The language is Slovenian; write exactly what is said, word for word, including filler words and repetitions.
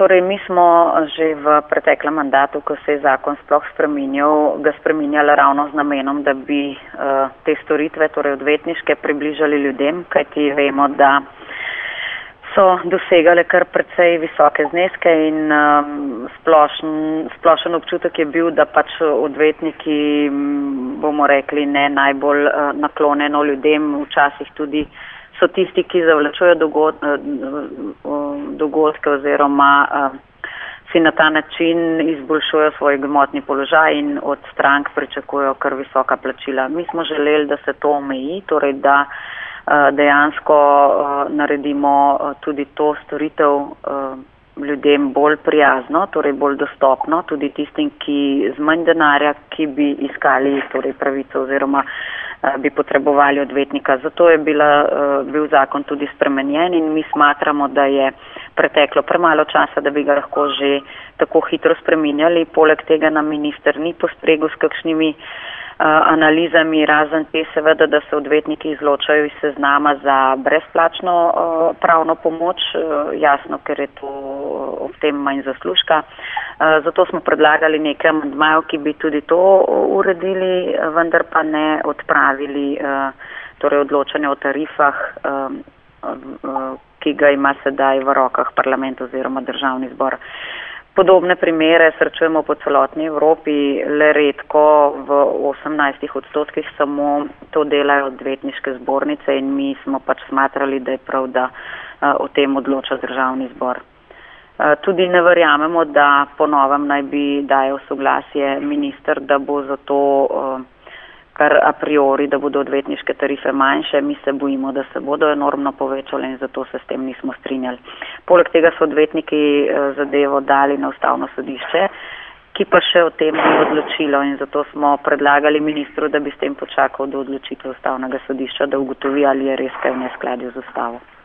Torej, mi smo že v preteklem mandatu, ko se je zakon sploh spreminjal, ga spreminjali ravno z namenom, da bi uh, te storitve, torej odvetniške, približali ljudem, kajti vemo, da so dosegale kar precej visoke zneske in um, splošen, splošen občutek je bil, da pač odvetniki, bomo rekli, ne najbolj uh, naklonjeno ljudem, včasih tudi so tisti, ki zavlačujejo dogod, dogodke oziroma si na ta način izboljšujejo svoj gmotni položaj in od strank pričakujejo kar visoka plačila. Mi smo želeli, da se to omeji, torej da dejansko naredimo tudi to storitev ljudem bolj prijazno, torej bolj dostopno, tudi tistim, ki z manj denarja, ki bi iskali torej pravico oziroma bi potrebovali odvetnika. Zato je bila, bil zakon tudi spremenjen in mi smatramo, da je preteklo premalo časa, da bi ga lahko že tako hitro spreminjali. Poleg tega nam minister ni postregel s kakšnimi analizami, razen te seveda, da se odvetniki izločajo iz seznama za brezplačno pravno pomoč, jasno, ker je to ob tem manj zaslužka. Zato smo predlagali nekaj amandmajev, ki bi tudi to uredili, vendar pa ne odpravili torej odločanja o tarifah, ki ga ima sedaj v rokah parlament oziroma državni zbor. Podobne primere srečujemo po celotni Evropi, le redko v osemnajstih odstotkih samo to delajo odvetniške zbornice in mi smo pač smatrali, da je prav, da o tem odloča državni zbor. Tudi ne verjamemo, da po novem naj bi dajal soglasje minister, da bo zato kar a priori, da bodo odvetniške tarife manjše. Mi se bojimo, da se bodo enormno povečale in zato se s tem nismo strinjali. Poleg tega so odvetniki zadevo dali na ustavno sodišče, ki pa še o tem ni odločilo in zato smo predlagali ministru, da bi s tem počakal do odločitve ustavnega sodišča, da ugotovi, ali je res kaj v neskladju z ustavo.